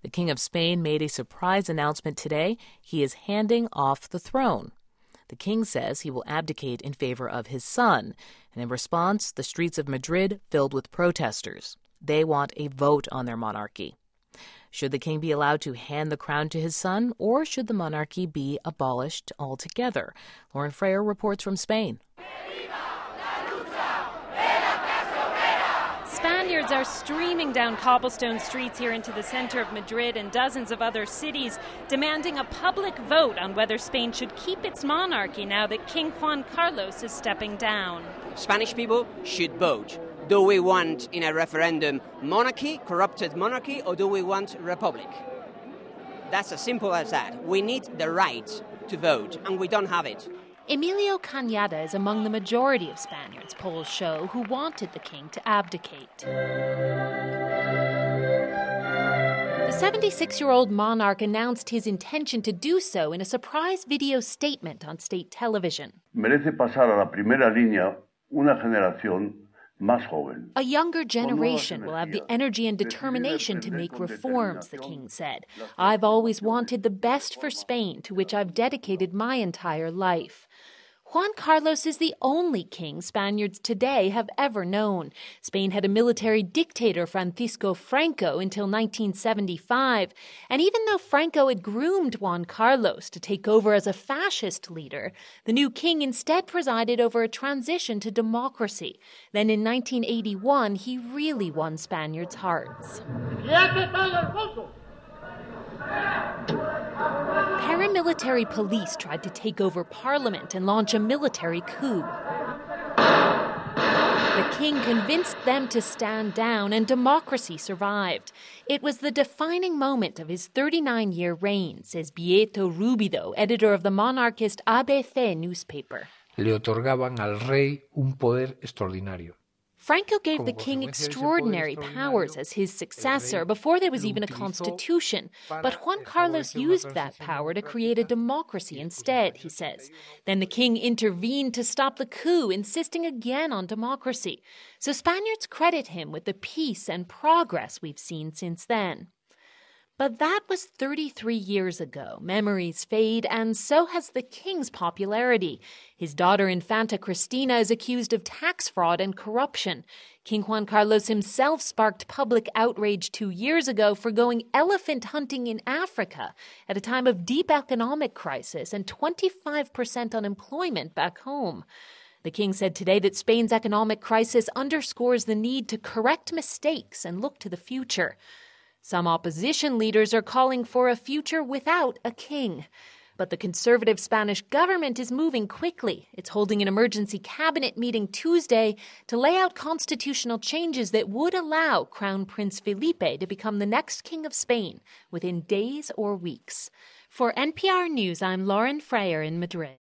The King of Spain made a surprise announcement today. He is handing off the throne. The king says he will abdicate in favor of his son. And in response, the streets of Madrid filled with protesters. They want a vote on their monarchy. Should the king be allowed to hand the crown to his son, or should the monarchy be abolished altogether? Lauren Freyer reports from Spain. Spaniards are streaming down cobblestone streets here into the center of Madrid and dozens of other cities, demanding a public vote on whether Spain should keep its monarchy now that King Juan Carlos is stepping down. Spanish people should vote. Do we want, in a referendum, monarchy, corrupted monarchy, or do we want republic? That's as simple as that. We need the right to vote, and we don't have it. Emilio Cañada is among the majority of Spaniards, polls show, who wanted the king to abdicate. The 76-year-old monarch announced his intention to do so in a surprise video statement on state television. Merece pasar a la primera línea una generación más joven. A younger generation will have the energy and determination to make reforms, the king said. I've always wanted the best for Spain, to which I've dedicated my entire life. Juan Carlos is the only king Spaniards today have ever known. Spain had a military dictator, Francisco Franco, until 1975. And even though Franco had groomed Juan Carlos to take over as a fascist leader, the new king instead presided over a transition to democracy. Then in 1981, he really won Spaniards' hearts. Paramilitary police tried to take over parliament and launch a military coup. The king convinced them to stand down, and democracy survived. It was the defining moment of his 39-year reign, says Beato Rubido, editor of the monarchist ABC newspaper. Le otorgaban al rey un poder extraordinario. Franco gave the king extraordinary powers as his successor before there was even a constitution. But Juan Carlos used that power to create a democracy instead, he says. Then the king intervened to stop the coup, insisting again on democracy. So Spaniards credit him with the peace and progress we've seen since then. But that was 33 years ago. Memories fade, and so has the king's popularity. His daughter Infanta Cristina is accused of tax fraud and corruption. King Juan Carlos himself sparked public outrage 2 years ago for going elephant hunting in Africa at a time of deep economic crisis and 25% unemployment back home. The king said today that Spain's economic crisis underscores the need to correct mistakes and look to the future. Some opposition leaders are calling for a future without a king. But the conservative Spanish government is moving quickly. It's holding an emergency cabinet meeting Tuesday to lay out constitutional changes that would allow Crown Prince Felipe to become the next king of Spain within days or weeks. For NPR News, I'm Lauren Freyer in Madrid.